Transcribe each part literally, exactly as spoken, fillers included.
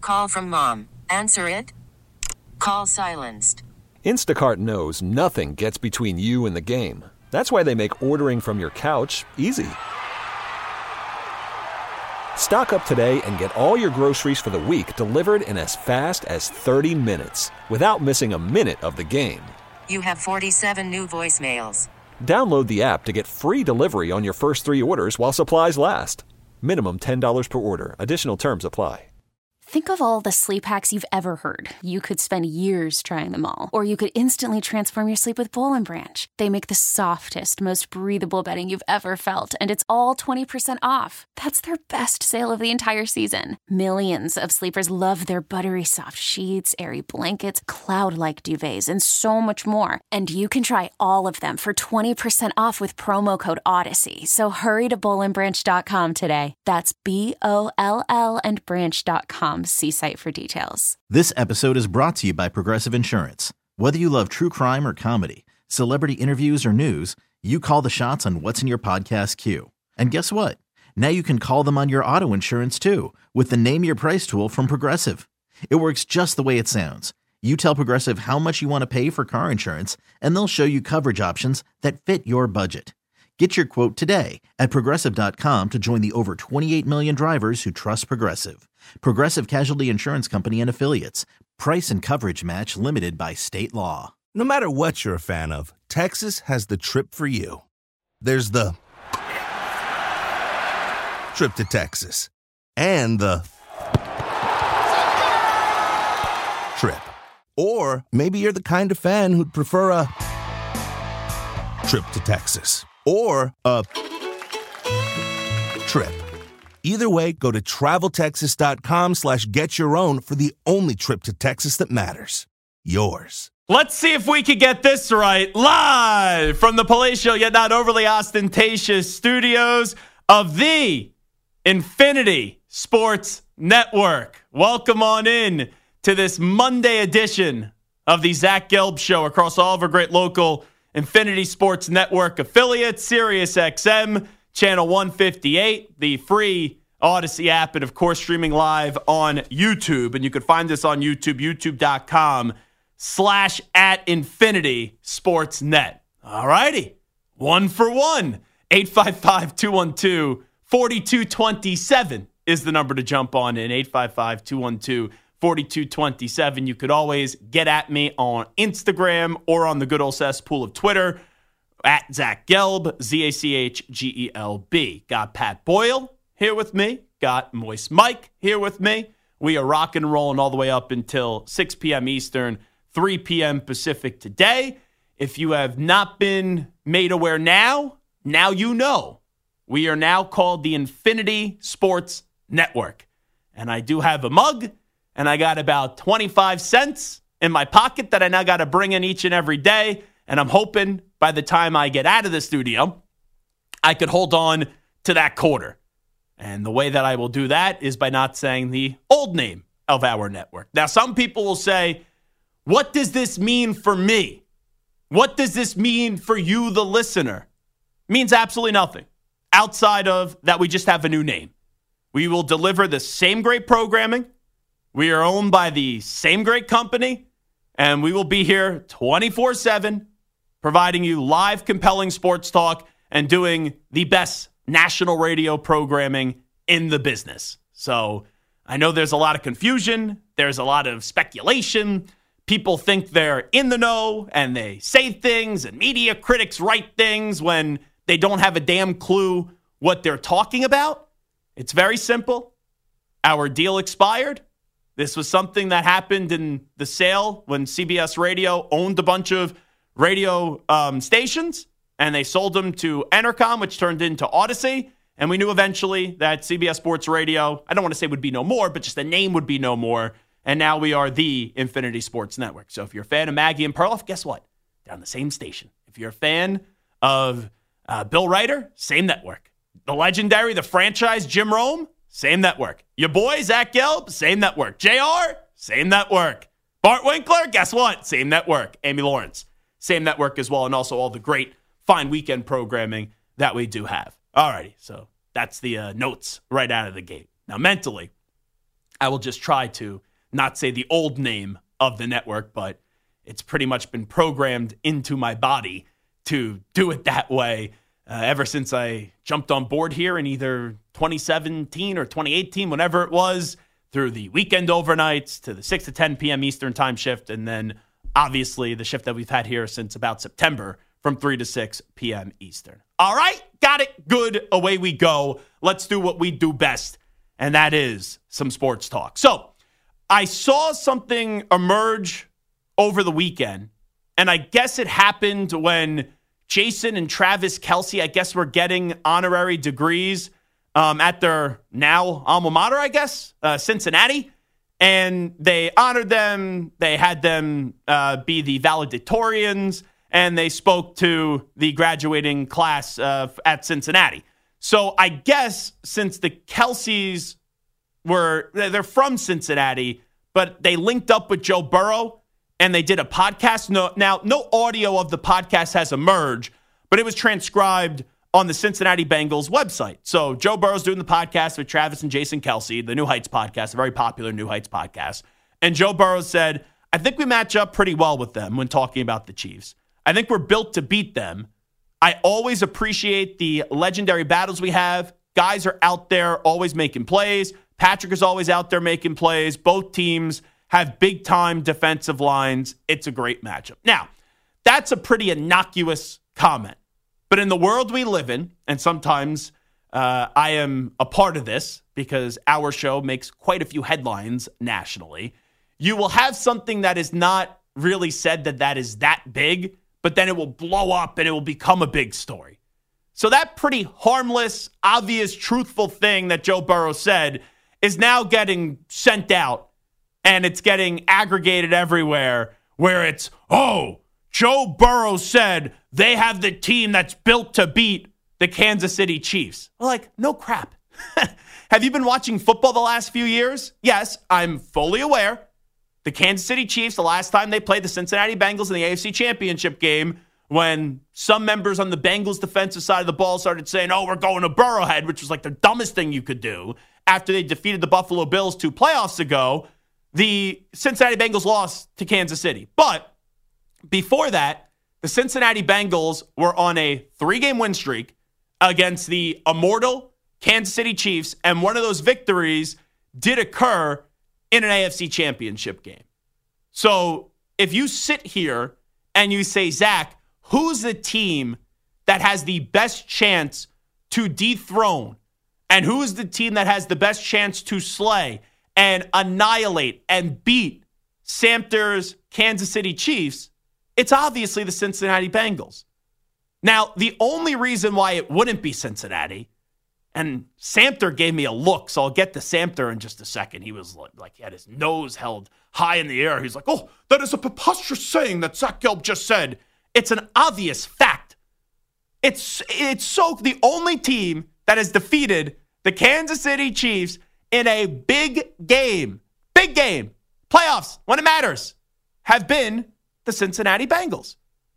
Call from mom. Answer it. Call silenced. Instacart knows nothing gets between you and the game. That's why they make ordering from your couch easy. Stock up today and get all your groceries for the week delivered in as fast as thirty minutes without missing a minute of the game. You have forty-seven new voicemails. Download the app to get free delivery on your first three orders while supplies last. Minimum ten dollars per order. Additional terms apply. Think of all the sleep hacks you've ever heard. You could spend years trying them all. Or you could instantly transform your sleep with Boll and Branch. They make the softest, most breathable bedding you've ever felt, and it's all twenty percent off. That's their best sale of the entire season. Millions of sleepers love their buttery soft sheets, airy blankets, cloud-like duvets, and so much more. And you can try all of them for twenty percent off with promo code Odyssey. So hurry to boll and branch dot com today. That's B O L L and branch dot com. See site for details. This episode is brought to you by Progressive Insurance. Whether you love true crime or comedy, celebrity interviews or news, you call the shots on what's in your podcast queue. And guess what? Now you can call them on your auto insurance too with the Name Your Price tool from Progressive. It works just the way it sounds. You tell Progressive how much you want to pay for car insurance, and they'll show you coverage options that fit your budget. Get your quote today at Progressive dot com to join the over twenty-eight million drivers who trust Progressive. Progressive Casualty Insurance Company and Affiliates. Price and coverage match limited by state law. No matter what you're a fan of, Texas has the trip for you. There's the trip to Texas and the trip. Or maybe you're the kind of fan who'd prefer a trip to Texas or a trip. Either way, go to travel texas dot com slash get your own for the only trip to Texas that matters. Yours. Let's see if we can get this right. Live from the palatial yet not overly ostentatious studios of the Infinity Sports Network. Welcome on in to this Monday edition of the Zach Gelb Show across all of our great local Infinity Sports Network affiliates, Sirius X M, Channel one fifty-eight, the free Odyssey app, and of course streaming live on YouTube. And you can find us on YouTube, youtube.com slash at Infinity Sports Net. All righty. One for one. eight five five, two one two, four two two seven is the number to jump on in. eight five five, two one two, four two two seven. You could always get at me on Instagram or on the good old cesspool of Twitter at Zach Gelb, Z A C H G E L B. Got Pat Boyle here with me. Got Moist Mike here with me. We are rocking and rolling all the way up until six p.m. Eastern, three p.m. Pacific today. If you have not been made aware now, now you know. We are now called the Infinity Sports Network. And I do have a mug, and I got about twenty-five cents in my pocket that I now got to bring in each and every day. And I'm hoping by the time I get out of the studio, I could hold on to that quarter. And the way that I will do that is by not saying the old name of our network. Now, some people will say, what does this mean for me? What does this mean for you, the listener? It means absolutely nothing outside of that we just have a new name. We will deliver the same great programming. We are owned by the same great company, and we will be here twenty-four seven, providing you live, compelling sports talk and doing the best national radio programming in the business. So I know there's a lot of confusion. There's a lot of speculation. People think they're in the know and they say things, and media critics write things when they don't have a damn clue what they're talking about. It's very simple. Our deal expired. This was something that happened in the sale when C B S Radio owned a bunch of radio um, stations, and they sold them to Entercom, which turned into Odyssey. And we knew eventually that C B S Sports Radio, I don't want to say would be no more, but just the name would be no more. And now we are the Infinity Sports Network. So if you're a fan of Maggie and Perloff, guess what? They're on the same station. If you're a fan of uh, Bill Ryder, same network. The legendary, the franchise, Jim Rome, same network. Your boy, Zach Gelb, same network. J R, same network. Bart Winkler, guess what? Same network. Amy Lawrence, same network as well. And also all the great fine weekend programming that we do have. All righty, so that's the uh, notes right out of the gate. Now, mentally, I will just try to not say the old name of the network, but it's pretty much been programmed into my body to do it that way uh, ever since I jumped on board here in either twenty seventeen or twenty eighteen, whenever it was, through the weekend overnights to the six to ten p.m. Eastern time shift, and then obviously the shift that we've had here since about September from three to six p.m. Eastern. All right, got it. Good. Away we go. Let's do what we do best, and that is some sports talk. So I saw something emerge over the weekend, and I guess it happened when Jason and Travis Kelce, I guess, were getting honorary degrees um, at their now alma mater, I guess, uh, Cincinnati. And they honored them. They had them uh, be the valedictorians, and they spoke to the graduating class uh, at Cincinnati. So I guess since the Kelces were, they're from Cincinnati, but they linked up with Joe Burrow, and they did a podcast. No, now, no audio of the podcast has emerged, but it was transcribed on the Cincinnati Bengals website. So Joe Burrow's doing the podcast with Travis and Jason Kelce, the New Heights podcast, a very popular New Heights podcast. And Joe Burrow said, I think we match up pretty well with them when talking about the Chiefs. I think we're built to beat them. I always appreciate the legendary battles we have. Guys are out there always making plays. Patrick is always out there making plays. Both teams have big-time defensive lines. It's a great matchup. Now, that's a pretty innocuous comment. But in the world we live in, and sometimes uh, I am a part of this because our show makes quite a few headlines nationally, you will have something that is not really said that that is that big, but then it will blow up and it will become a big story. So that pretty harmless, obvious, truthful thing that Joe Burrow said is now getting sent out. And it's getting aggregated everywhere where it's, oh, Joe Burrow said they have the team that's built to beat the Kansas City Chiefs. Well, like, no crap. Have you been watching football the last few years? Yes, I'm fully aware. The Kansas City Chiefs, the last time they played the Cincinnati Bengals in the A F C Championship game, when some members on the Bengals defensive side of the ball started saying, oh, we're going to Burrowhead, which was like the dumbest thing you could do after they defeated the Buffalo Bills two playoffs ago, the Cincinnati Bengals lost to Kansas City. But before that, the Cincinnati Bengals were on a three-game win streak against the immortal Kansas City Chiefs, and one of those victories did occur in an A F C Championship game. So if you sit here and you say, Zach, who's the team that has the best chance to dethrone, and who's the team that has the best chance to slay and annihilate and beat Samter's Kansas City Chiefs, it's obviously the Cincinnati Bengals. Now, the only reason why it wouldn't be Cincinnati, and Samter gave me a look, so I'll get to Samter in just a second. He was like, he had his nose held high in the air. He's like, oh, that is a preposterous saying that Zach Gelb just said. It's an obvious fact. It's, it's so the only team that has defeated the Kansas City Chiefs in a big game, big game, playoffs, when it matters, have been the Cincinnati Bengals.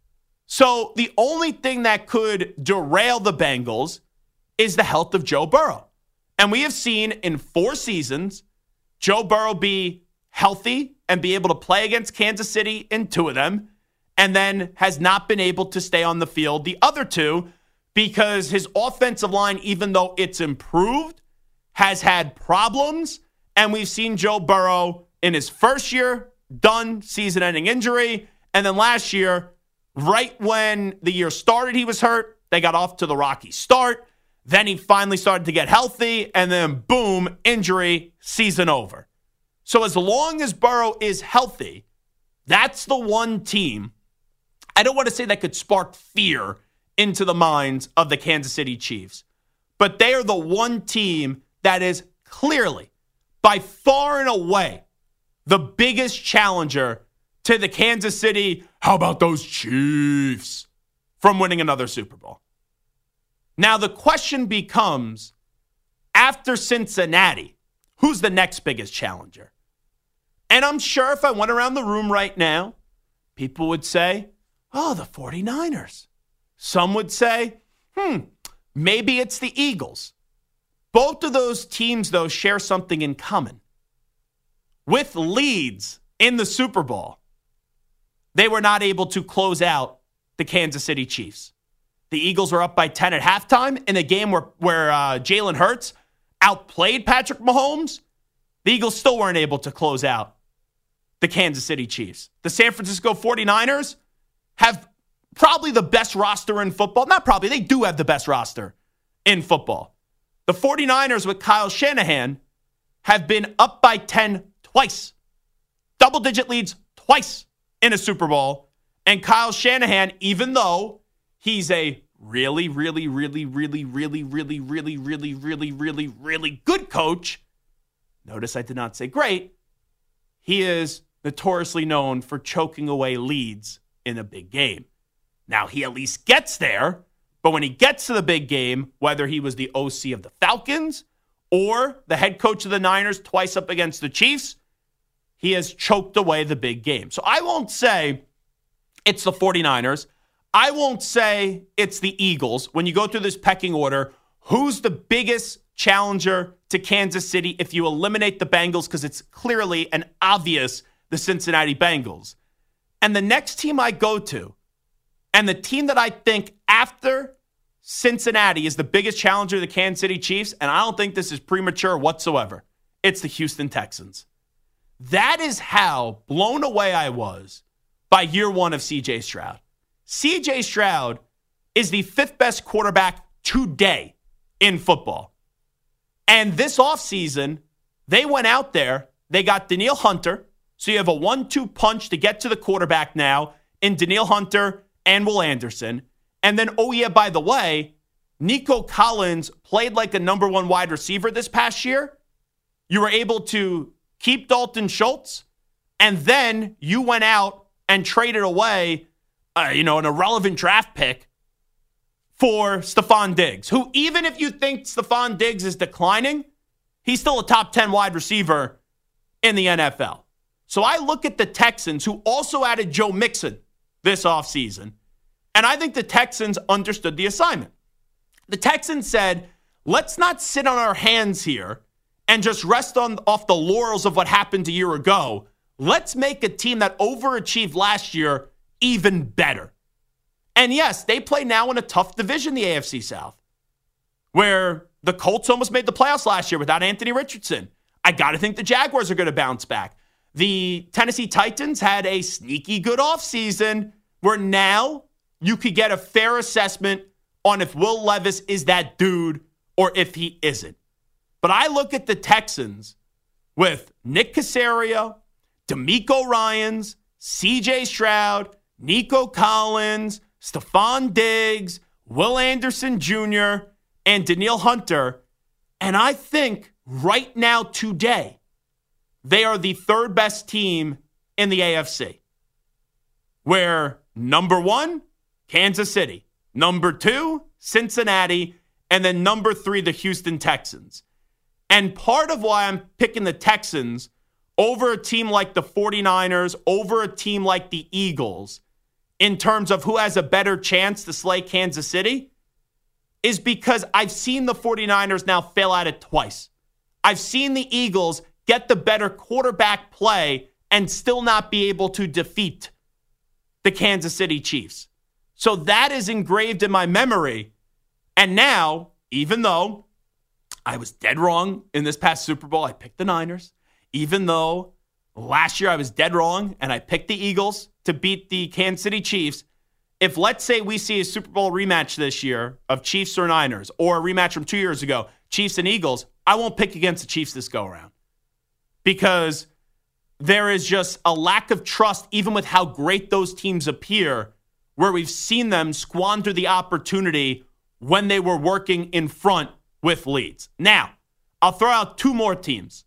So the only thing that could derail the Bengals is the health of Joe Burrow. And we have seen in four seasons, Joe Burrow be healthy and be able to play against Kansas City in two of them, and then has not been able to stay on the field the other two because his offensive line, even though it's improved, has had problems, and we've seen Joe Burrow in his first year, done, season-ending injury, and then last year, right when the year started, he was hurt. They got off to the rocky start. Then he finally started to get healthy, and then boom, injury, season over. So as long as Burrow is healthy, that's the one team, I don't want to say that could spark fear into the minds of the Kansas City Chiefs, but they are the one team that is clearly, by far and away, the biggest challenger to the Kansas City, how about those Chiefs, from winning another Super Bowl. Now the question becomes, after Cincinnati, who's the next biggest challenger? And I'm sure if I went around the room right now, people would say, oh, the 49ers. Some would say, hmm, maybe it's the Eagles. Both of those teams, though, share something in common. with leads in the Super Bowl, they were not able to close out the Kansas City Chiefs. The Eagles were up by ten at halftime in a game where, where uh, Jalen Hurts outplayed Patrick Mahomes. The Eagles still weren't able to close out the Kansas City Chiefs. The San Francisco forty-niners have probably the best roster in football. Not probably, they do have the best roster in football. The forty-niners with Kyle Shanahan have been up by ten twice. Double-digit leads twice in a Super Bowl. And Kyle Shanahan, even though he's a really, really, really, really, really, really, really, really, really, really, really good coach, notice I did not say great, he is notoriously known for choking away leads in a big game. Now, he at least gets there, but when he gets to the big game, whether he was the O C of the Falcons or the head coach of the Niners twice up against the Chiefs, he has choked away the big game. So I won't say it's the forty-niners. I won't say it's the Eagles. When you go through this pecking order, who's the biggest challenger to Kansas City if you eliminate the Bengals? Because it's clearly and obvious the Cincinnati Bengals. And the next team I go to, and the team that I think after Cincinnati is the biggest challenger to the Kansas City Chiefs, and I don't think this is premature whatsoever, it's the Houston Texans. That is how blown away I was by year one of C J Stroud. C J Stroud is the fifth best quarterback today in football. And this offseason, they went out there, they got Danielle Hunter, so you have a one two punch to get to the quarterback now in Danielle Hunter and Will Anderson. And then, oh yeah, by the way, Nico Collins played like a number one wide receiver this past year. You were able to keep Dalton Schultz, and then you went out and traded away, uh, you know, an irrelevant draft pick for Stephon Diggs, who even if you think Stephon Diggs is declining, he's still a top ten wide receiver in the N F L. So I look at the Texans, who also added Joe Mixon this offseason, and I think the Texans understood the assignment. The Texans said, let's not sit on our hands here and just rest on off the laurels of what happened a year ago. Let's make a team that overachieved last year even better. And yes, they play now in a tough division, the A F C South, where the Colts almost made the playoffs last year without Anthony Richardson. I got to think the Jaguars are going to bounce back. The Tennessee Titans had a sneaky good offseason where now you could get a fair assessment on if Will Levis is that dude or if he isn't. But I look at the Texans with Nick Caserio, DeMeco Ryans, C J Stroud, Nico Collins, Stephon Diggs, Will Anderson Junior, and Danielle Hunter. And I think right now, today, they are the third best team in the A F C. Where number one, Kansas City. Number two, Cincinnati. And then number three, the Houston Texans. And part of why I'm picking the Texans over a team like the forty-niners, over a team like the Eagles, in terms of who has a better chance to slay Kansas City, is because I've seen the forty-niners now fail at it twice. I've seen the Eagles get the better quarterback play and still not be able to defeat the Kansas City Chiefs. So that is engraved in my memory. And now, even though I was dead wrong in this past Super Bowl, I picked the Niners. Even though last year I was dead wrong and I picked the Eagles to beat the Kansas City Chiefs, if let's say we see a Super Bowl rematch this year of Chiefs or Niners, or a rematch from two years ago, Chiefs and Eagles, I won't pick against the Chiefs this go around. Because there is just a lack of trust, even with how great those teams appear, where we've seen them squander the opportunity when they were working in front with leads. Now, I'll throw out two more teams.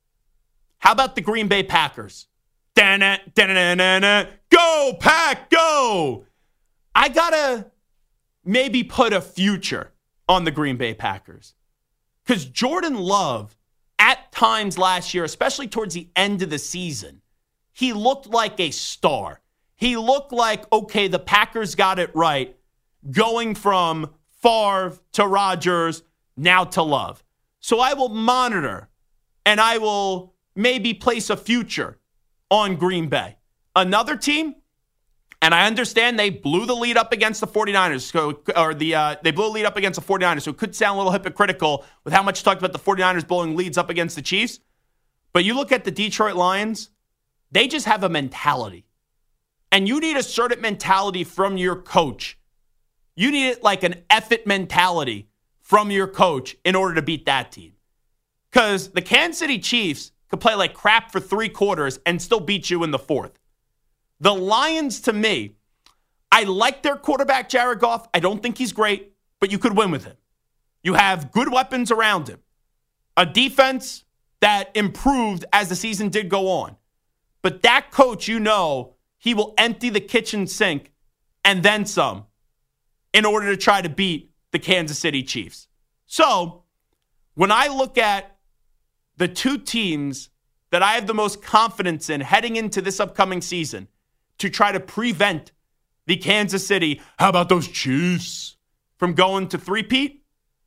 How about the Green Bay Packers? Da-na, da-na-na-na-na. Go, Pack, go! I got to maybe put a future on the Green Bay Packers. Because Jordan Love, at times last year, especially towards the end of the season, he looked like a star. He looked like, okay, the Packers got it right, going from Favre to Rodgers, now to Love. So I will monitor and I will maybe place a future on Green Bay. Another team, and I understand they blew the lead up against the 49ers, so, or the uh, they blew the lead up against the 49ers, so it could sound a little hypocritical with how much you talked about the 49ers blowing leads up against the Chiefs. But you look at the Detroit Lions, they just have a mentality. And you need a certain mentality from your coach. You need it like an effort mentality from your coach in order to beat that team. Because the Kansas City Chiefs could play like crap for three quarters and still beat you in the fourth. The Lions, to me, I like their quarterback, Jared Goff. I don't think he's great, but you could win with him. You have good weapons around him. A defense that improved as the season did go on. But that coach, you know, he will empty the kitchen sink and then some in order to try to beat the Kansas City Chiefs. So, when I look at the two teams that I have the most confidence in heading into this upcoming season to try to prevent the Kansas City, how about those Chiefs, from going to three-peat,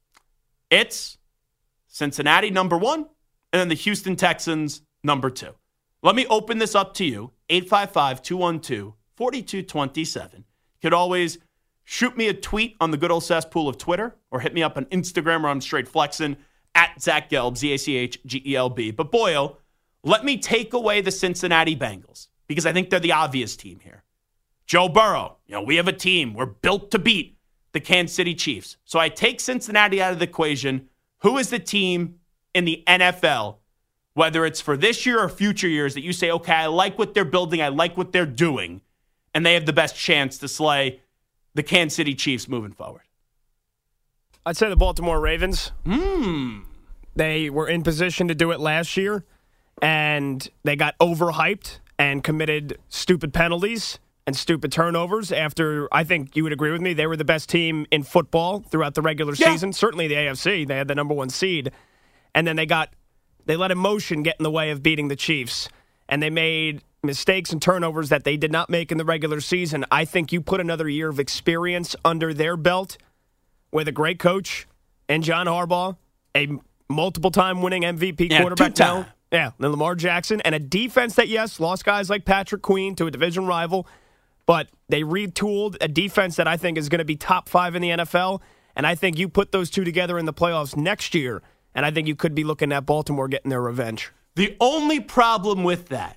it's Cincinnati, number one, and then the Houston Texans, number two. Let me open this up to you, eight five five, two one two, four two two seven. You could always shoot me a tweet on the good old cesspool of Twitter or hit me up on Instagram where I'm straight flexing at Zach Gelb, Z A C H G E L B. But Boyle, let me take away the Cincinnati Bengals because I think they're the obvious team here. Joe Burrow, you know, we have a team. We're built to beat the Kansas City Chiefs. So I take Cincinnati out of the equation. Who is the team in the N F L, whether it's for this year or future years, that you say, okay, I like what they're building, I like what they're doing, and they have the best chance to slay the Kansas City Chiefs moving forward? I'd say the Baltimore Ravens. Hmm. They were in position to do it last year, and they got overhyped and committed stupid penalties and stupid turnovers after, I think you would agree with me, they were the best team in football throughout the regular yeah. season. Certainly the A F C. They had the number one seed. And then they got they let emotion get in the way of beating the Chiefs. And they made mistakes and turnovers that they did not make in the regular season. I think you put another year of experience under their belt with a great coach and John Harbaugh, a multiple-time winning M V P yeah, quarterback now. Yeah, and Lamar Jackson, and a defense that, yes, lost guys like Patrick Queen to a division rival, but they retooled a defense that I think is going to be top five in the N F L, and I think you put those two together in the playoffs next year, and I think you could be looking at Baltimore getting their revenge. The only problem with that,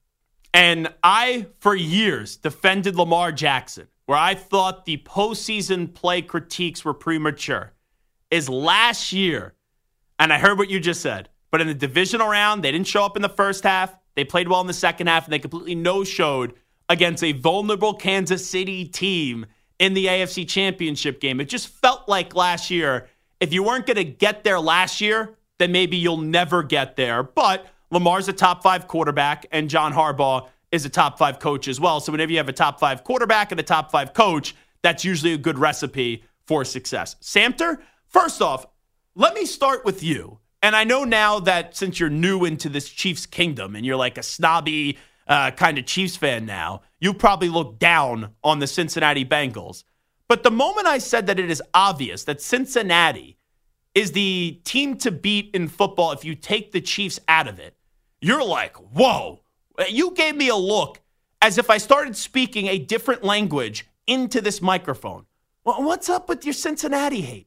and I, for years, defended Lamar Jackson, where I thought the postseason play critiques were premature, is last year, and I heard what you just said, but in the divisional round, they didn't show up in the first half. They played well in the second half, and they completely no-showed against a vulnerable Kansas City team in the A F C Championship game. It just felt like last year, if you weren't going to get there last year, then maybe you'll never get there. But Lamar's a top five quarterback, and John Harbaugh is a top five coach as well. So whenever you have a top five quarterback and a top five coach, that's usually a good recipe for success. Samter, first off, let me start with you. And I know now that since you're new into this Chiefs kingdom and you're like a snobby uh, kind of Chiefs fan now, you probably look down on the Cincinnati Bengals. But the moment I said that it is obvious that Cincinnati is the team to beat in football if you take the Chiefs out of it, you're like, whoa. You gave me a look as if I started speaking a different language into this microphone. Well, what's up with your Cincinnati hate?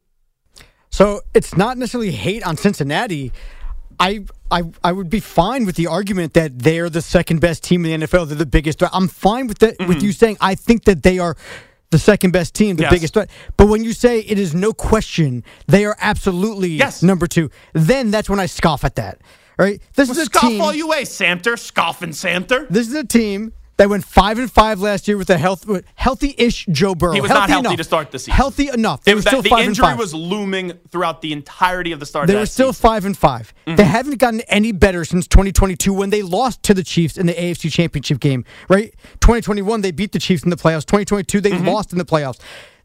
So it's not necessarily hate on Cincinnati. I, I I would be fine with the argument that they're the second best team in the N F L. They're the biggest threat. I'm fine with that. Mm-hmm. With you saying I think that they are the second best team, the yes. biggest threat. But when you say it is no question, they are absolutely yes. number two, then that's when I scoff at that. All right? This well, is a scoff team, all you way, Samter. Scoff and Samter. This is a team that went five and five last year with a health, healthy-ish Joe Burrow. He was healthy not healthy enough. to start the season. Healthy enough. They it was were still that, five the and injury five. was looming throughout the entirety of the start they of that were still season. five and five. Mm-hmm. They haven't gotten any better since twenty twenty-two when they lost to the Chiefs in the A F C Championship game. Right? twenty twenty-one they beat the Chiefs in the playoffs. twenty twenty-two they mm-hmm. lost in the playoffs.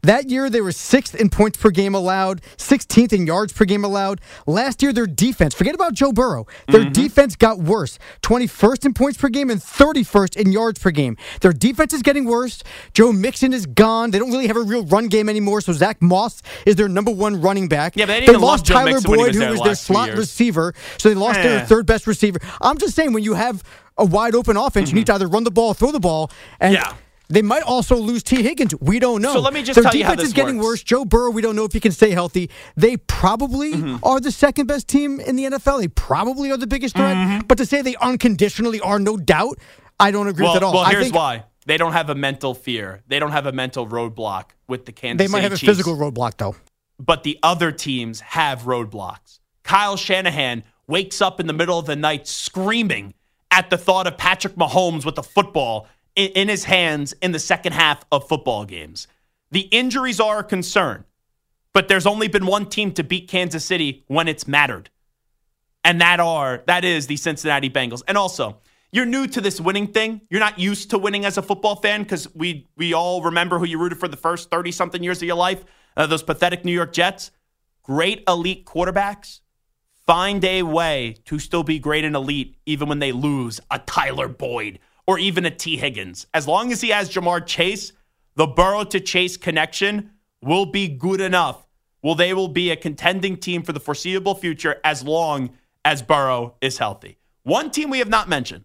That year, they were sixth in points per game allowed, sixteenth in yards per game allowed. Last year, their defense, forget about Joe Burrow, their mm-hmm. defense got worse. twenty-first in points per game and thirty-first in yards per game. Their defense is getting worse. Joe Mixon is gone. They don't really have a real run game anymore, so Zach Moss is their number one running back. Yeah, but they, they didn't lost love Joe Tyler Mixon when he Boyd, was who there was the their last few slot years. receiver, so they lost Eh. their third best receiver. I'm just saying, when you have a wide open offense, mm-hmm. you need to either run the ball or throw the ball. And yeah. They might also lose T. Higgins. We don't know. So let me just Their tell you how defense this is getting works. worse. Joe Burrow, we don't know if he can stay healthy. They probably mm-hmm. are the second best team in the N F L. They probably are the biggest threat. Mm-hmm. But to say they unconditionally are, no doubt, I don't agree well, with that at all. Well, I here's think why. They don't have a mental fear. They don't have a mental roadblock with the Kansas They might City have a Chiefs. physical roadblock, though. But the other teams have roadblocks. Kyle Shanahan wakes up in the middle of the night screaming at the thought of Patrick Mahomes with the football in, in his hands in the second half of football games. The injuries are a concern, but there's only been one team to beat Kansas City when it's mattered. And that are that is the Cincinnati Bengals. And also, you're new to this winning thing. You're not used to winning as a football fan because we we all remember who you rooted for the first thirty-something years of your life, uh, those pathetic New York Jets. Great elite quarterbacks find a way to still be great and elite even when they lose a Tyler Boyd or even a T. Higgins. As long as he has Jamar Chase, the Burrow to Chase connection will be good enough. Well, they will be a contending team for the foreseeable future as long as Burrow is healthy. One team we have not mentioned,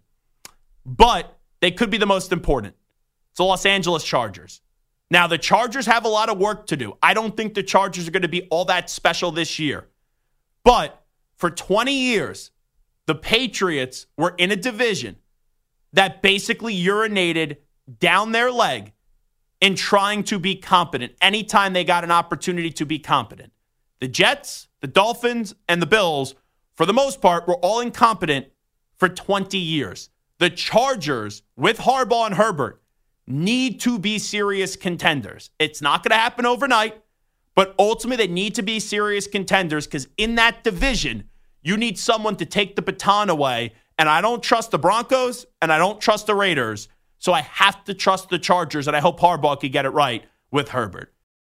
but they could be the most important. It's the Los Angeles Chargers. Now, the Chargers have a lot of work to do. I don't think the Chargers are going to be all that special this year. But for twenty years, the Patriots were in a division that basically urinated down their leg in trying to be competent anytime they got an opportunity to be competent. The Jets, the Dolphins, and the Bills, for the most part, were all incompetent for twenty years. The Chargers, with Harbaugh and Herbert, need to be serious contenders. It's not going to happen overnight, but ultimately they need to be serious contenders because in that division, you need someone to take the baton away. And I don't trust the Broncos, and I don't trust the Raiders. So I have to trust the Chargers, and I hope Harbaugh can get it right with Herbert.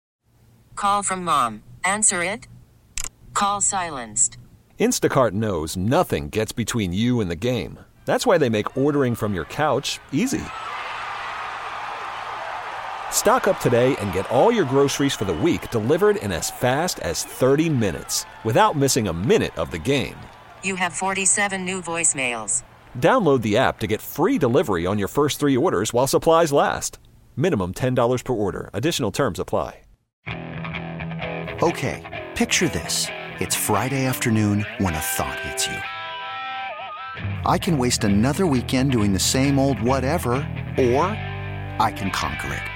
Call from mom. Answer it. Call silenced. Instacart knows nothing gets between you and the game. That's why they make ordering from your couch easy. Stock up today and get all your groceries for the week delivered in as fast as thirty minutes without missing a minute of the game. You have forty-seven new voicemails. Download the app to get free delivery on your first three orders while supplies last. Minimum ten dollars per order. Additional terms apply. Okay, picture this. It's Friday afternoon when a thought hits you. I can waste another weekend doing the same old whatever, or I can conquer it.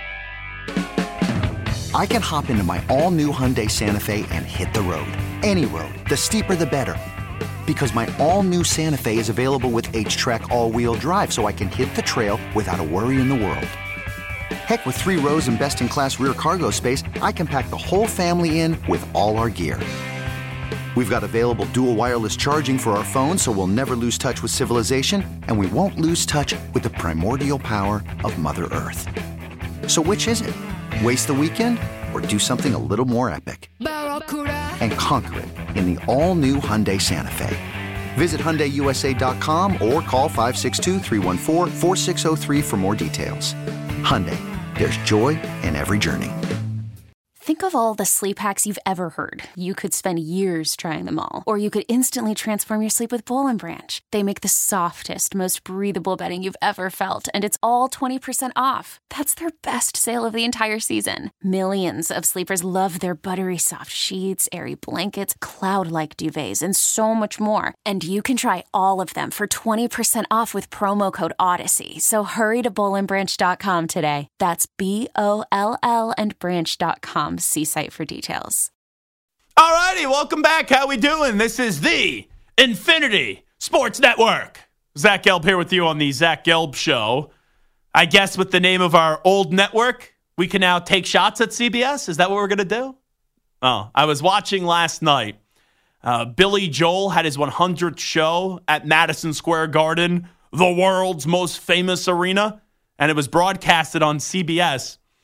I can hop into my all-new Hyundai Santa Fe and hit the road. Any road. The steeper, the better. Because my all-new Santa Fe is available with H-Track all-wheel drive, so I can hit the trail without a worry in the world. Heck, with three rows and best-in-class rear cargo space, I can pack the whole family in with all our gear. We've got available dual wireless charging for our phones, so we'll never lose touch with civilization, and we won't lose touch with the primordial power of Mother Earth. So which is it? Waste the weekend or do something a little more epic? And conquer it in the all-new Hyundai Santa Fe. Visit Hyundai U S A dot com or call five six two, three one four, four six zero three for more details. Hyundai, there's joy in every journey. Think of all the sleep hacks you've ever heard. You could spend years trying them all. Or you could instantly transform your sleep with Boll and Branch. They make the softest, most breathable bedding you've ever felt, and it's all twenty percent off. That's their best sale of the entire season. Millions of sleepers love their buttery soft sheets, airy blankets, cloud-like duvets, and so much more. And you can try all of them for twenty percent off with promo code Odyssey. So hurry to boll and branch dot com today. That's B O L L and branch dot com. See site for details. All righty, welcome back. How we doing? This is the Infinity Sports Network. Zach Gelb here with you on the Zach Gelb Show. I guess with the name of our old network, we can now take shots at C B S. Is that what we're going to do? Oh, I was watching last night. Uh, Billy Joel had his one hundredth show at Madison Square Garden, the world's most famous arena, and it was broadcasted on C B S.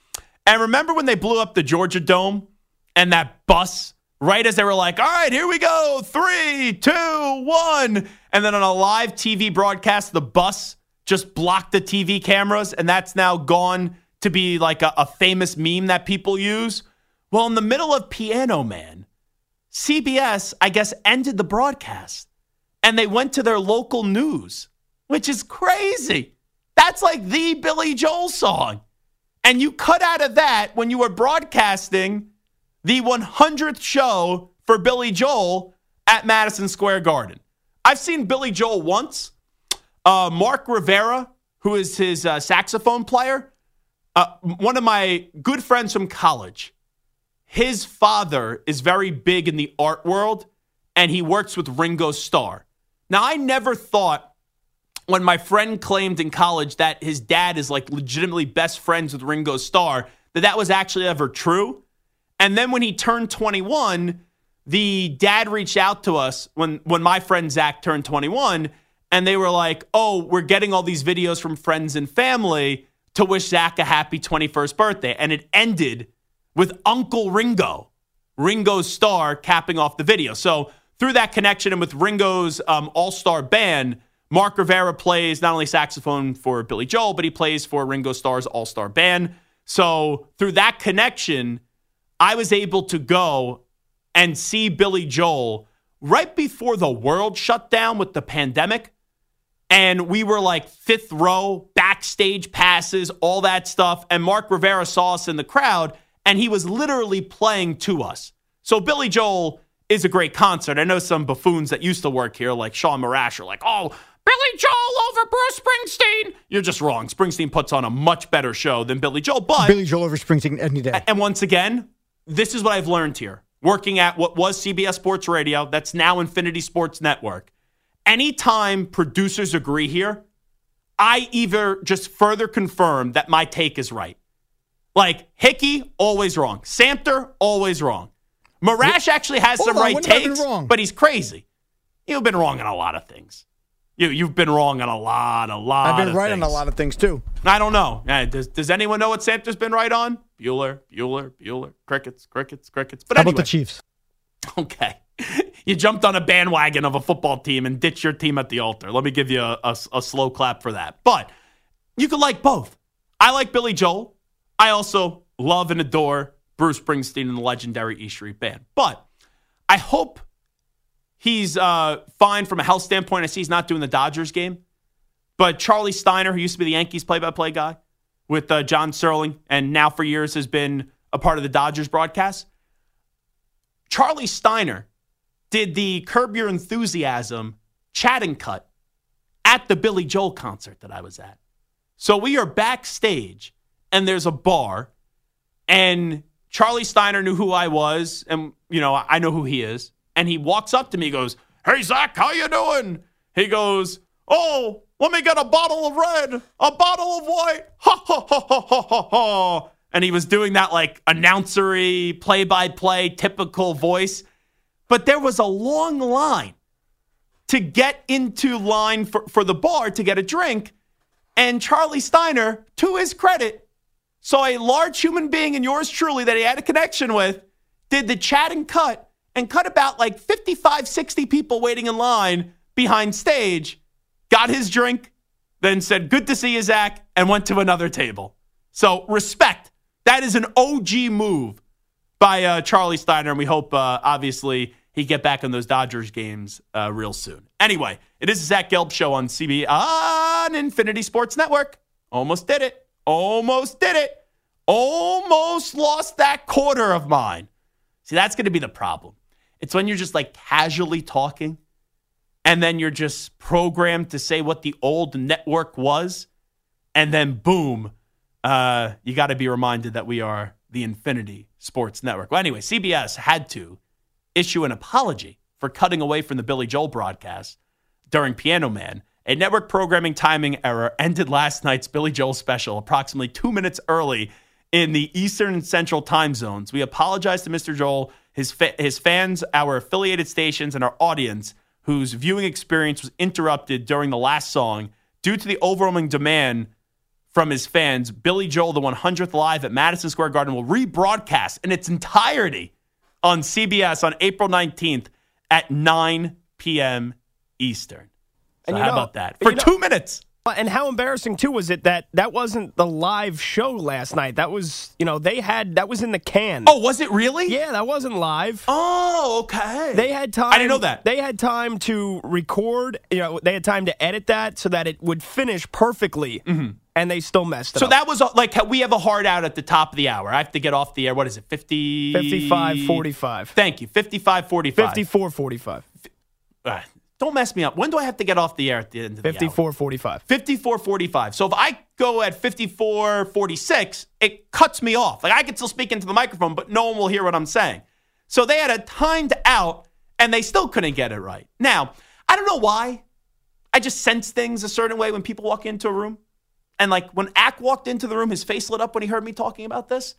And remember when they blew up the Georgia Dome and that bus, right as they were like, all right, here we go, three, two, one. And then on a live T V broadcast, the bus just blocked the T V cameras, and that's now gone to be like a, a famous meme that people use. Well, in the middle of Piano Man, C B S, I guess, ended the broadcast, and they went to their local news, which is crazy. That's like the Billy Joel song. And you cut out of that when you were broadcasting the one hundredth show for Billy Joel at Madison Square Garden. I've seen Billy Joel once. Uh, Mark Rivera, who is his uh, saxophone player, uh, one of my good friends from college, his father is very big in the art world, and he works with Ringo Starr. Now, I never thought when my friend claimed in college that his dad is like legitimately best friends with Ringo Starr, that that was actually ever true. And then when he turned twenty-one, the dad reached out to us when, when my friend Zach turned twenty-one, and they were like, oh, we're getting all these videos from friends and family to wish Zach a happy twenty-first birthday. And it ended with Uncle Ringo, Ringo Starr, capping off the video. So through that connection and with Ringo's um, all-star band, Mark Rivera plays not only saxophone for Billy Joel, but he plays for Ringo Starr's all-star band. So through that connection, I was able to go and see Billy Joel right before the world shut down with the pandemic. And we were like fifth row, backstage passes, all that stuff. And Mark Rivera saw us in the crowd, and he was literally playing to us. So Billy Joel is a great concert. I know some buffoons that used to work here, like Sean Marash, are like, oh, Billy Joel over Bruce Springsteen. You're just wrong. Springsteen puts on a much better show than Billy Joel. But Billy Joel over Springsteen any day. And once again, this is what I've learned here. Working at what was C B S Sports Radio, that's now Infinity Sports Network. Anytime producers agree here, I either just further confirm that my take is right. Like, Hickey, always wrong. Samter, always wrong. Marash actually has Hold some on, right when have I been takes, wrong? but he's crazy. You've been wrong on a lot of things. You, you've been wrong on a lot, a lot of I've been things. right on a lot of things, too. I don't know. Uh, Does, does anyone know what Samter's been right on? Bueller, Bueller, Bueller, crickets, crickets, crickets. But How anyway. about the Chiefs? Okay. You jumped on a bandwagon of a football team and ditched your team at the altar. Let me give you a, a, a slow clap for that. But you could like both. I like Billy Joel. I also love and adore Bruce Springsteen and the legendary E Street Band. But I hope he's uh, fine from a health standpoint. I see he's not doing the Dodgers game. But Charlie Steiner, who used to be the Yankees play-by-play guy with uh, John Sterling, and now for years has been a part of the Dodgers broadcast, Charlie Steiner did the Curb Your Enthusiasm chat and cut at the Billy Joel concert that I was at. So we are backstage, and there's a bar, and Charlie Steiner knew who I was, and, you know, I know who he is. And he walks up to me, goes, hey, Zach, how you doing? He goes, oh, let me get a bottle of red, a bottle of white, ha, ha, ha, ha, ha, ha, ha. And he was doing that, like, announcery, play-by-play, typical voice. But there was a long line to get into line for, for the bar to get a drink. And Charlie Steiner, to his credit, saw a large human being, and yours truly, that he had a connection with, did the chat and cut, and cut about like fifty-five, sixty people waiting in line behind stage, got his drink, then said, good to see you, Zach, and went to another table. So respect. That is an O G move by uh, Charlie Steiner, and we hope, uh, obviously, he get back in those Dodgers games uh, real soon. Anyway, it is the Zach Gelb Show on C B S, on Infinity Sports Network. Almost did it. Almost did it. Almost lost that quarter of mine. See, that's going to be the problem. It's when you're just like casually talking, and then you're just programmed to say what the old network was, and then boom, uh, you got to be reminded that we are the Infinity Sports Network. Well, anyway, C B S had to issue an apology for cutting away from the Billy Joel broadcast during Piano Man. A network programming timing error ended last night's Billy Joel special approximately two minutes early in the Eastern and Central time zones. We apologize to Mister Joel, his fa- his fans, our affiliated stations, and our audience whose viewing experience was interrupted during the last song due to the overwhelming demand from his fans. Billy Joel, the one hundredth Live at Madison Square Garden, will rebroadcast in its entirety on C B S on April nineteenth at nine p.m. Eastern. So And you how know- about that? For you know- two minutes. And how embarrassing, too, was it that that wasn't the live show last night? That was, you know, they had, that was in the can. Oh, was it really? Yeah, that wasn't live. Oh, okay. They had time. I didn't know that. They had time to record, you know, they had time to edit that so that it would finish perfectly, mm-hmm. and they still messed it so up. So that was uh, like, we have a hard out at the top of the hour. I have to get off the air. What is it, fifty? fifty-five forty-five. Thank you, fifty-five forty-five. fifty-four forty-five. Uh, don't mess me up. When do I have to get off the air at the end of the hour? fifty-four forty-five. fifty-four forty-five. So if I go at fifty-four forty-six, it cuts me off. Like, I can still speak into the microphone, but no one will hear what I'm saying. So they had a timed out, and they still couldn't get it right. Now, I don't know why. I just sense things a certain way when people walk into a room. And, like, when Ack walked into the room, his face lit up when he heard me talking about this.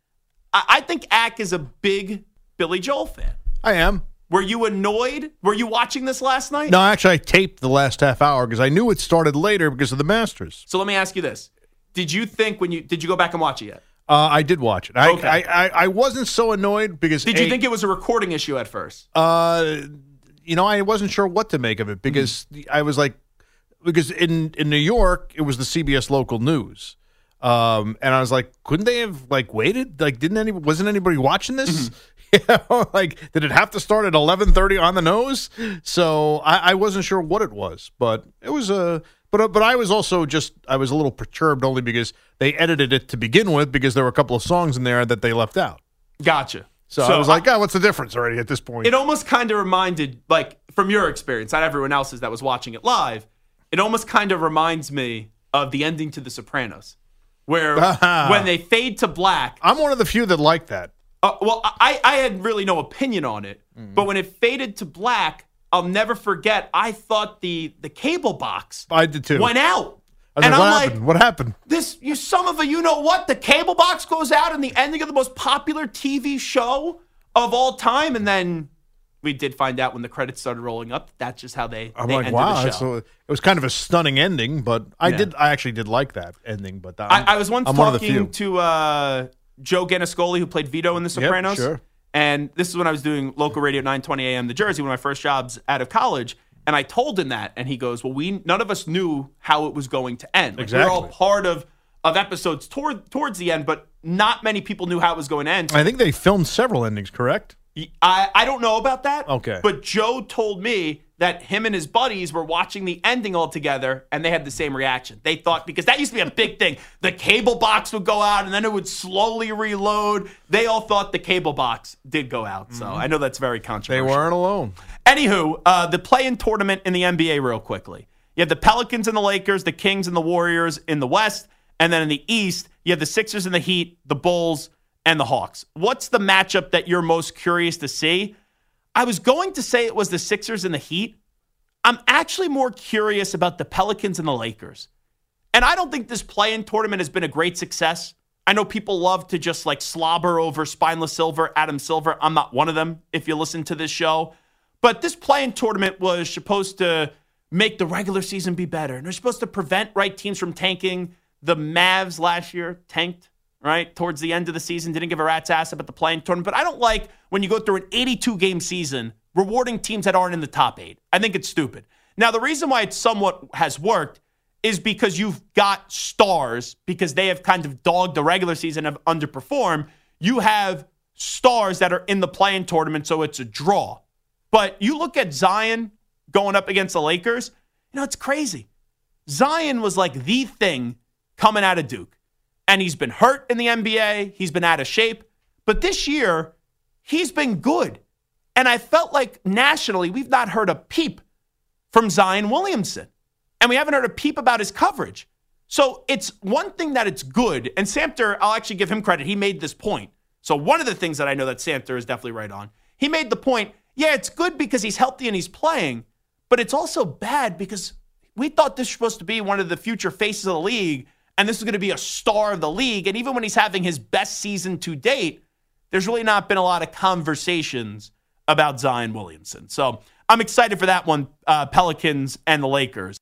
I, I think Ack is a big Billy Joel fan. I am. Were you annoyed? Were you watching this last night? No, actually, I taped the last half hour because I knew it started later because of the Masters. So let me ask you this. Did you think when you, did you go back and watch it yet? Uh, I did watch it. I, Okay. I, I, I wasn't so annoyed because... Did you A, think it was a recording issue at first? Uh, you know, I wasn't sure what to make of it because mm. I was like... Because in, in New York, it was the C B S local news. Um, and I was like, couldn't they have, like, waited? Like, didn't any, wasn't anybody watching this? Mm-hmm. You know, like, did it have to start at eleven thirty on the nose? So I, I wasn't sure what it was, but it was a. But but I was also just I was a little perturbed only because they edited it to begin with because there were a couple of songs in there that they left out. Gotcha. So, so I was like, oh, what's the difference already at this point? It almost kind of reminded, like, from your experience, not everyone else's that was watching it live. It almost kind of reminds me of the ending to The Sopranos, where when they fade to black. I'm one of the few that like that. Uh, well, I, I had really no opinion on it, mm. but when it faded to black, I'll never forget, I thought the the cable box I did too. went out. I was and like, what I'm happened? like, what happened? This, you some of a you know what? The cable box goes out in the ending of the most popular T V show of all time, and then we did find out when the credits started rolling up. That's just how they, I'm they like, ended wow, the show. so it was kind of a stunning ending, but I Yeah. did. I actually did like that ending. But I'm, I, I was once I'm one of the talking few. to uh, Joe Ganascoli, who played Vito in The Sopranos. Yep, sure. And this is when I was doing local radio at nine twenty a.m. New Jersey, one of my first jobs out of college. And I told him that, and he goes, well, we none of us knew how it was going to end. Like, Exactly. we were all part of, of episodes toward, towards the end, but not many people knew how it was going to end. I think they filmed several endings, correct? I, I don't know about that. Okay. But Joe told me that him and his buddies were watching the ending all together, and they had the same reaction. They thought, because that used to be a big thing, the cable box would go out, and then it would slowly reload. They all thought the cable box did go out. So I know that's very They controversial. weren't alone. Anywho, uh, the play-in tournament in the N B A real quickly. You have the Pelicans and the Lakers, the Kings and the Warriors in the West, and then in the East, you have the Sixers and the Heat, the Bulls, and the Hawks. What's the matchup that you're most curious to see? I was going to say it was the Sixers and the Heat. I'm actually more curious about the Pelicans and the Lakers. And I don't think this play-in tournament has been a great success. I know people love to just like slobber over Spineless Silver, Adam Silver. I'm not one of them if you listen to this show. But this play-in tournament was supposed to make the regular season be better. And they're supposed to prevent right teams from tanking. The Mavs last year tanked, right? Towards the end of the season, didn't give a rat's ass about the play-in tournament. But I don't like when you go through an eighty-two game season rewarding teams that aren't in the top eight. I think it's stupid. Now, the reason why it somewhat has worked is because you've got stars, because they have kind of dogged the regular season, have underperformed. You have stars that are in the play-in tournament, so it's a draw. But you look at Zion going up against the Lakers, you know, it's crazy. Zion was like the thing coming out of Duke. And he's been hurt in the N B A. He's been out of shape. But this year, he's been good. And I felt like nationally, we've not heard a peep from Zion Williamson. And we haven't heard a peep about his coverage. So it's one thing that it's good. And Samter, I'll actually give him credit. He made this point. So one of the things that I know that Samter is definitely right on, he made the point, yeah, it's good because he's healthy and he's playing, but it's also bad because we thought this was supposed to be one of the future faces of the league, and this is going to be a star of the league. And even when he's having his best season to date, there's really not been a lot of conversations about Zion Williamson. So I'm excited for that one, uh, Pelicans and the Lakers.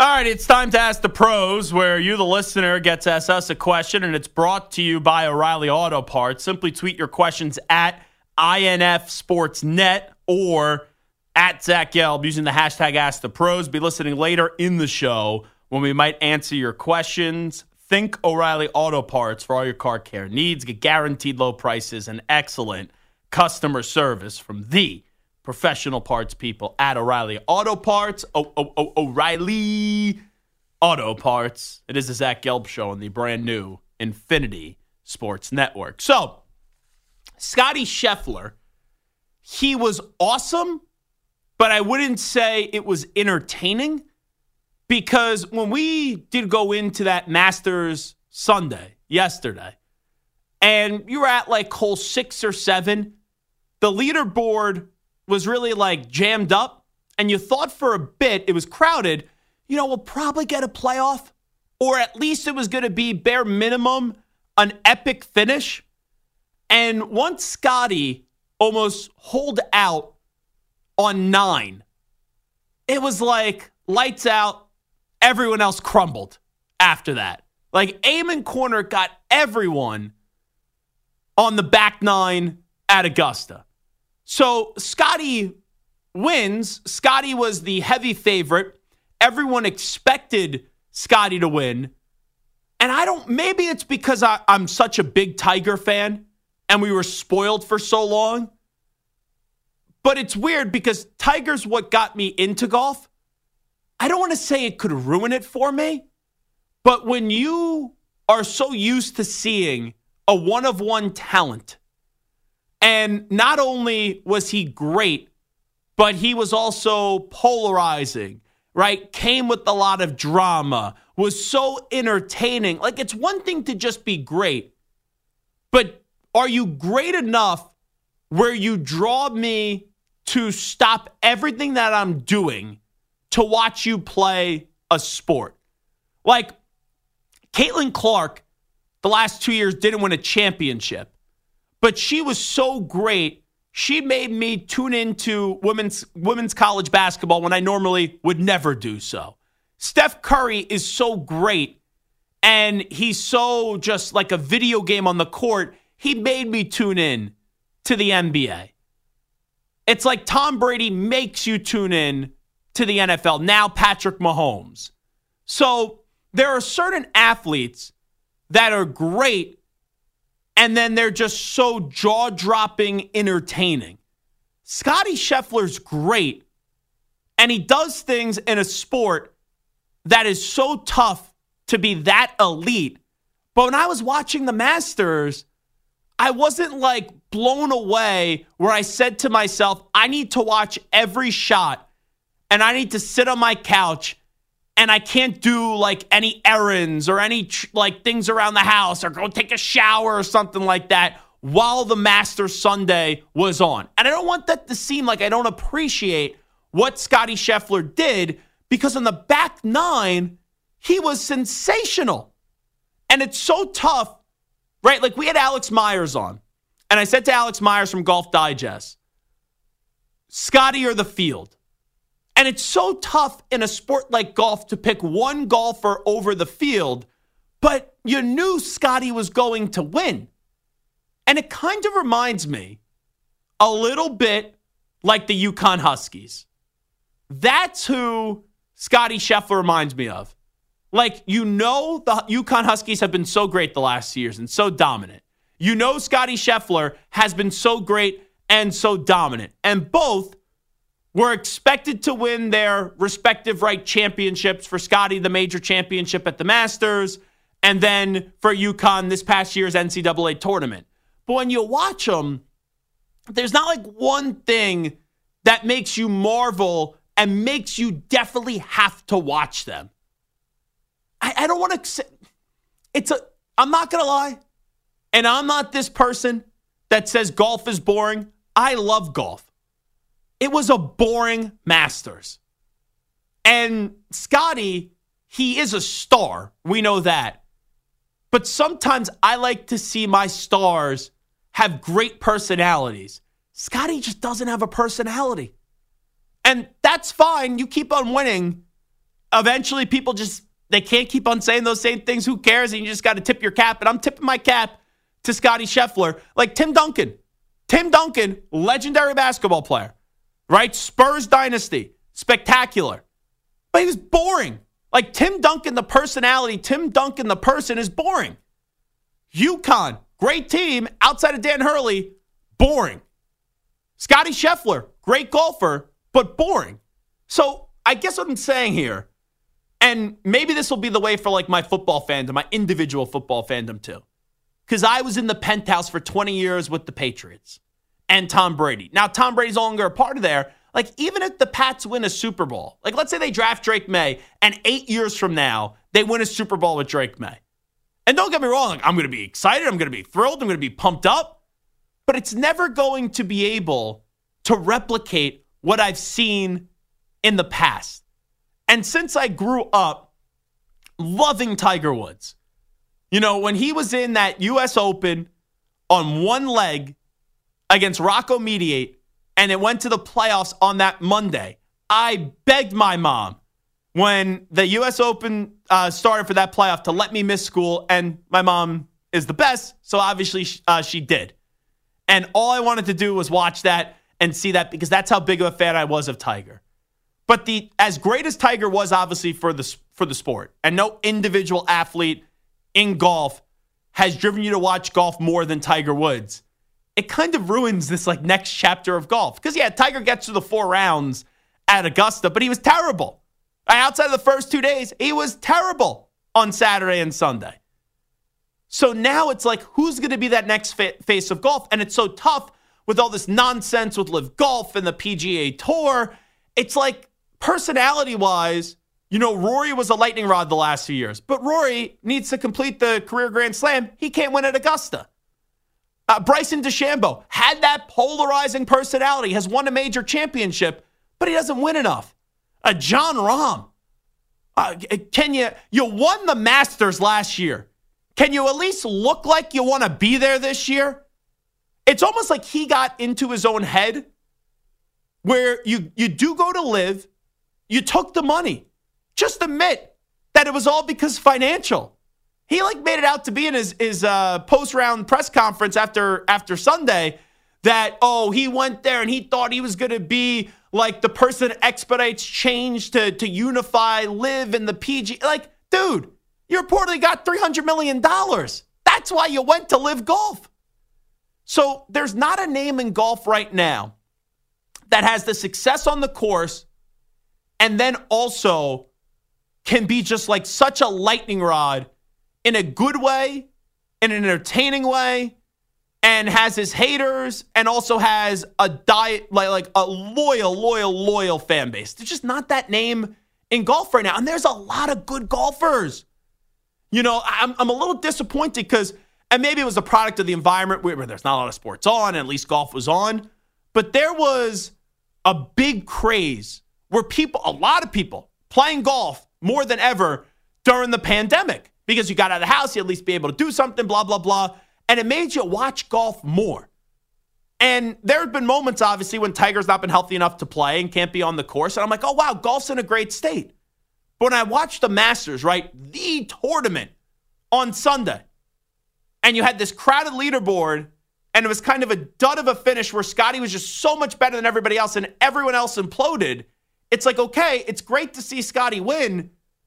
All right, it's time to Ask the Pros, where you, the listener, get to ask us a question, and it's brought to you by O'Reilly Auto Parts. Simply tweet your questions at I N F Sportsnet or at Zach Gelb using the hashtag Ask the Pros. Be listening later in the show when we might answer your questions. Think O'Reilly Auto Parts for all your car care needs. Get guaranteed low prices and excellent customer service from the professional parts people at O'Reilly Auto Parts. Oh, oh, oh, O'Reilly Auto Parts. It is the Zach Gelb Show on the brand new Infinity Sports Network. So, Scotty Scheffler, he was awesome, but I wouldn't say it was entertaining, because when we did go into that Masters Sunday yesterday, and you were at like hole six or seven, the leaderboard was really like jammed up, and you thought for a bit it was crowded. You know, we'll probably get a playoff, or at least it was going to be bare minimum an epic finish. And once Scotty almost holed out on nine, it was like lights out. Everyone else crumbled after that. Like, Eamon Corner got everyone on the back nine at Augusta. So Scotty wins. Scotty was the heavy favorite. Everyone expected Scotty to win. And I don't, maybe it's because I, I'm such a big Tiger fan and we were spoiled for so long. But it's weird because Tiger's what got me into golf. I don't want to say it could ruin it for me, but when you are so used to seeing a one-of-one talent, and not only was he great, but he was also polarizing, right? Came with a lot of drama, was so entertaining. Like, it's one thing to just be great, but are you great enough where you draw me to stop everything that I'm doing to watch you play a sport? Like, Caitlin Clark, the last two years, didn't win a championship, but she was so great, she made me tune into women's women's college basketball when I normally would never do so. Steph Curry is so great, and he's so just like a video game on the court, he made me tune in to the N B A. It's like Tom Brady makes you tune in to the N F L. Now Patrick Mahomes. So there are certain athletes that are great, and then they're just so jaw-dropping entertaining. Scotty Scheffler's great, and he does things in a sport that is so tough to be that elite. But when I was watching the Masters, I wasn't like blown away where I said to myself, I need to watch every shot, and I need to sit on my couch, and I can't do like any errands or any like things around the house or go take a shower or something like that while the Masters Sunday was on. And I don't want that to seem like I don't appreciate what Scotty Scheffler did, because on the back nine, he was sensational. And it's so tough, right? Like, we had Alex Myers on, and I said to Alex Myers from Golf Digest, Scotty or the field. And it's so tough in a sport like golf to pick one golfer over the field, but you knew Scotty was going to win. And it kind of reminds me a little bit like the UConn Huskies. That's who Scotty Scheffler reminds me of. Like, you know, the UConn Huskies have been so great the last years and so dominant. You know, Scotty Scheffler has been so great and so dominant. And both were expected to win their respective right championships. For Scotty, the major championship at the Masters, and then for UConn, this past year's N C double A tournament. But when you watch them, there's not like one thing that makes you marvel and makes you definitely have to watch them. I, I don't want to, it's a, I'm not going to lie, and I'm not this person that says golf is boring. I love golf. It was a boring Masters. And Scotty, he is a star. We know that. But sometimes I like to see my stars have great personalities. Scotty just doesn't have a personality. And that's fine. You keep on winning. eventually people just, they can't keep on saying those same things. Who cares? And you just got to tip your cap. And I'm tipping my cap to Scottie Scheffler. Like Tim Duncan. Tim Duncan, legendary basketball player, right? Spurs dynasty, spectacular. But he was boring. Like Tim Duncan, the personality, Tim Duncan, the person is boring. UConn, great team, outside of Dan Hurley, boring. Scottie Scheffler, great golfer, but boring. So I guess what I'm saying here, and maybe this will be the way for like my football fandom, my individual football fandom too. Because I was in the penthouse for twenty years with the Patriots and Tom Brady. Now, Tom Brady's no longer a part of there. Like, even if the Pats win a Super Bowl, like, let's say they draft Drake May, and eight years from now, they win a Super Bowl with Drake May. And don't get me wrong, like, I'm going to be excited, I'm going to be thrilled, I'm going to be pumped up, but it's never going to be able to replicate what I've seen in the past. And since I grew up loving Tiger Woods, you know, when he was in that U S Open on one leg against Rocco Mediate, and it went to the playoffs on that Monday, I begged my mom when the U S Open uh, started for that playoff to let me miss school, and my mom is the best, so obviously uh, she did. And all I wanted to do was watch that and see that, because that's how big of a fan I was of Tiger. But the as great as Tiger was, obviously, for the, for the sport, and no individual athlete in golf has driven you to watch golf more than Tiger Woods, it kind of ruins this like next chapter of golf. Because, yeah, Tiger gets to the four rounds at Augusta, but he was terrible. Outside of the first two days, he was terrible on Saturday and Sunday. So now it's like, who's going to be that next fa- face of golf? And it's so tough with all this nonsense with Live Golf and the P G A Tour. It's like, personality-wise, you know, Rory was a lightning rod the last few years, but Rory needs to complete the career Grand Slam. He can't win at Augusta. Uh, Bryson DeChambeau had that polarizing personality, has won a major championship, but he doesn't win enough. Uh, John Rahm, uh, can you, you won the Masters last year. Can you at least look like you want to be there this year? It's almost like he got into his own head where you, you do go to live, you took the money. Just admit that it was all because financial. He like made it out to be in his, his uh, post-round press conference after, after Sunday that, oh, he went there and he thought he was going to be like the person that expedites change to, to unify Live and the P G. Like, dude, you reportedly got three hundred million dollars. That's why you went to Live Golf. So there's not a name in golf right now that has the success on the course and then also can be just like such a lightning rod in a good way, in an entertaining way, and has his haters and also has a diet like, like a loyal, loyal, loyal fan base. There's just not that name in golf right now. And there's a lot of good golfers. You know, I'm, I'm a little disappointed because, and maybe it was a product of the environment where, where there's not a lot of sports on, and at least golf was on. But there was a big craze where people, a lot of people, playing golf more than ever during the pandemic because you got out of the house, you at least be able to do something, blah, blah, blah. And it made you watch golf more. And there have been moments, obviously, when Tiger's not been healthy enough to play and can't be on the course. And I'm like, oh, wow, golf's in a great state. But when I watched the Masters, right, the tournament on Sunday, and you had this crowded leaderboard, and it was kind of a dud of a finish where Scottie was just so much better than everybody else, and everyone else imploded. It's like, okay, it's great to see Scottie win,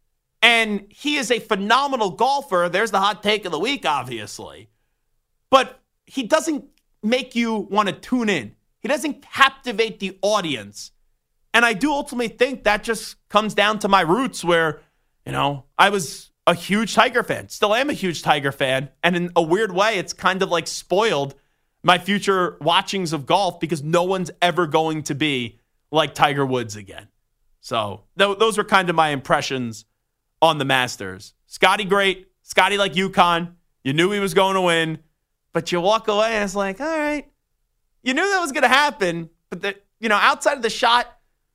and he is a phenomenal golfer. There's the hot take of the week, obviously. But he doesn't make you want to tune in. He doesn't captivate the audience. And I do ultimately think that just comes down to my roots where, you know, I was a huge Tiger fan. Still am a huge Tiger fan. And in a weird way, it's kind of like spoiled my future watchings of golf because no one's ever going to be like Tiger Woods again. So th- those were kind of my impressions on the Masters. Scottie great. Scottie like UConn. You knew he was going to win. But you walk away and it's like, all right. You knew that was going to happen. But, the, you know, outside of the shot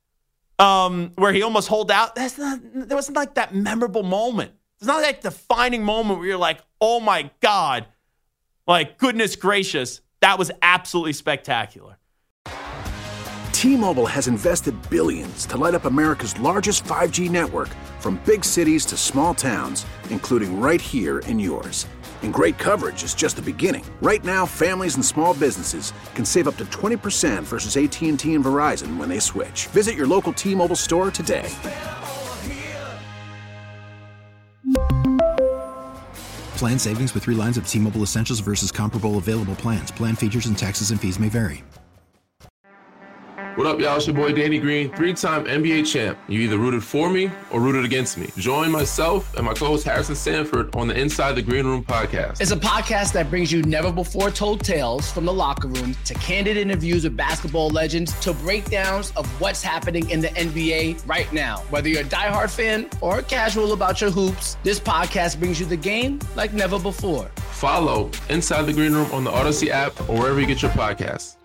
um, where he almost holed out, that's not, there wasn't like that memorable moment. It's not that defining moment where you're like, oh, my God. Like, goodness gracious. That was absolutely spectacular. T-Mobile has invested billions to light up America's largest five G network, from big cities to small towns, including right here in yours. And great coverage is just the beginning. Right now, families and small businesses can save up to twenty percent versus A T and T and Verizon when they switch. Visit your local T-Mobile store today. Plan savings with three lines of T-Mobile Essentials versus comparable available plans. Plan features and taxes and fees may vary. What up, y'all? It's your boy Danny Green, three-time N B A champ. You either rooted for me or rooted against me. Join myself and my co-host Harrison Sanford on the Inside the Green Room podcast. It's a podcast that brings you never-before-told tales from the locker room to candid interviews with basketball legends to breakdowns of what's happening in the N B A right now. Whether you're a diehard fan or casual about your hoops, this podcast brings you the game like never before. Follow Inside the Green Room on the Odyssey app or wherever you get your podcasts.